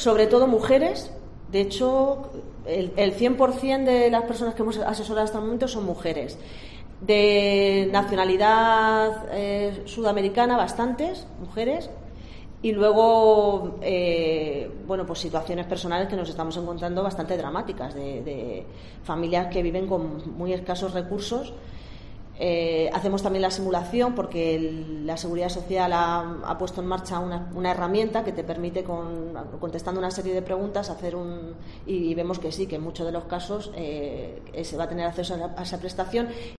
sobre todo mujeres. De hecho, el 100% de las personas que hemos asesorado hasta el momento son mujeres. De nacionalidad sudamericana, bastantes mujeres. Y luego, pues situaciones personales que nos estamos encontrando bastante dramáticas, de familias que viven con muy escasos recursos. Hacemos también la simulación porque la Seguridad Social ha puesto en marcha una herramienta que te permite, contestando una serie de preguntas, y vemos que sí, que en muchos de los casos se va a tener acceso a esa prestación.